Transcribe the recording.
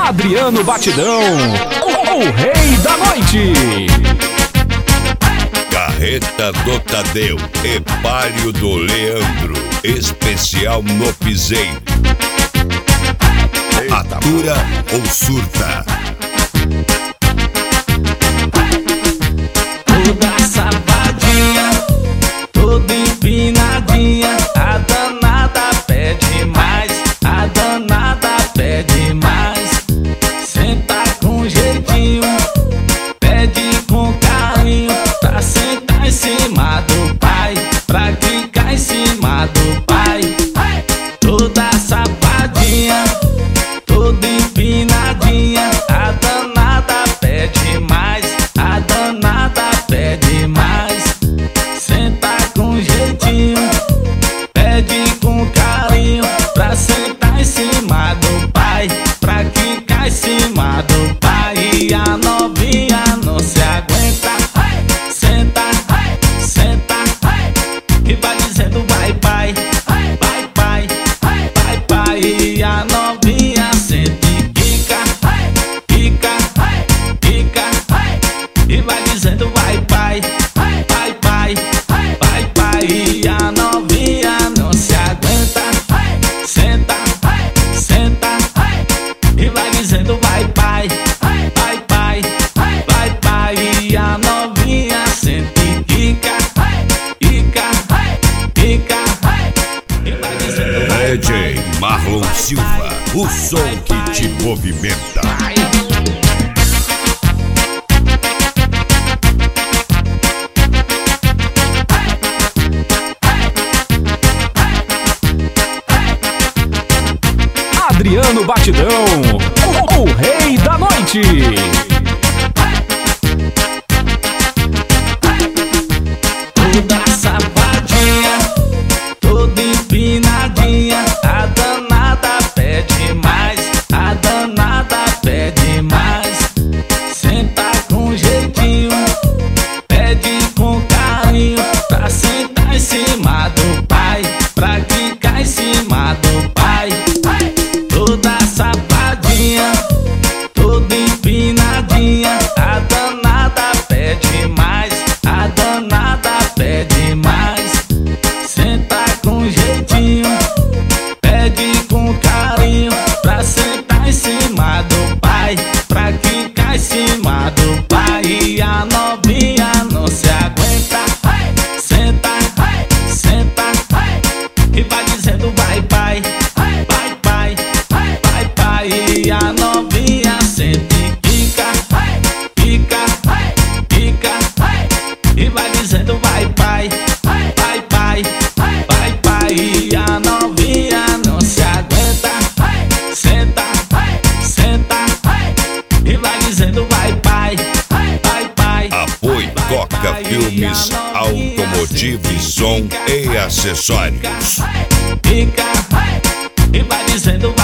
Adriano Batidão, o rei da noite. Carreta do Tadeu e Palio do Leandro, especial no piseiro. Atura ou surta? Toda safadinha, toda empinadinha, a danada pede mais, a danada pede mais. Senta com jeitinho, pede com carinho, pra sentar em cima do pai, pra ficar em cima do pai. Toda safadinha, toda empinadinha, a danada pede mais, a danada pede mais. Senta com jeitinho, pede com carinho, pra sentar em cima do pai, pra ficar em cima do pai. E a novinha não se aguenta, senta, senta, e vai dizendo vai pai, vai pai, vai pai. E a novinha senta e quica, quica, quica, e vai dizendo vai pai, vai pai, vai pai. E a novinha não se aguenta, senta, senta, e vai dizendo vai pai, vai pai, vai pai. E a novinha senta e quica, quica, quica, e vai dizendo vai DJ Marlon Silva, o som que te movimenta. Adriano Batidão, o rei da noite. Toda safadinha, toda empinadinha, a danada pede mais, a danada pede mais. Senta com jeitinho, pede com carinho, pra sentar em cima do pai, pra ficar em cima do pai. Toda safadinha, toda empinadinha, a danada pede mais, a danada pede mais. Senta com jeitinho, pede com carinho, pra sentar em cima do pai, pra ficar em cima do pai. E a novinha não se aguenta, senta, senta, e vai dizendo vai pai, vai pai, vai pai. E a novinha senta e quica, quica, quica, e vai dizendo vai pai, vai pai, vai pai. E a novinha não se aguenta, senta, senta, e vai dizendo vai pai, vai pai. Apoio Coca Filmes, Automotivo e Som e Acessórios. Fica, e vai dizendo